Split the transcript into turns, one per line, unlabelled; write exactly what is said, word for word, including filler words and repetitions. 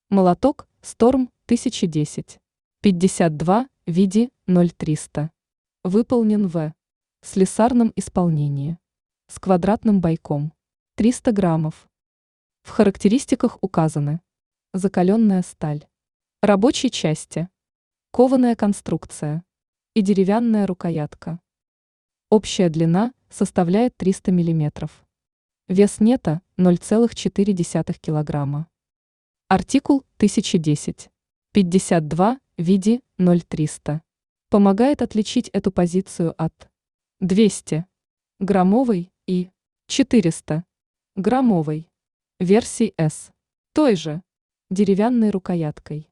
Молоток Storm тысяча десять. пятьдесят два види ноль триста. Выполнен в слесарном исполнении. С квадратным бойком. триста граммов. В характеристиках указаны: закаленная сталь, рабочие части, кованая конструкция и деревянная рукоятка. Общая длина составляет триста миллиметров. Вес нета ноль целых четыре десятых килограмма. Артикул тысяча десять. пятьдесят два види ноль триста. Помогает отличить эту позицию от двухсот граммовой и четырёхсот граммовой версий с той же деревянной рукояткой.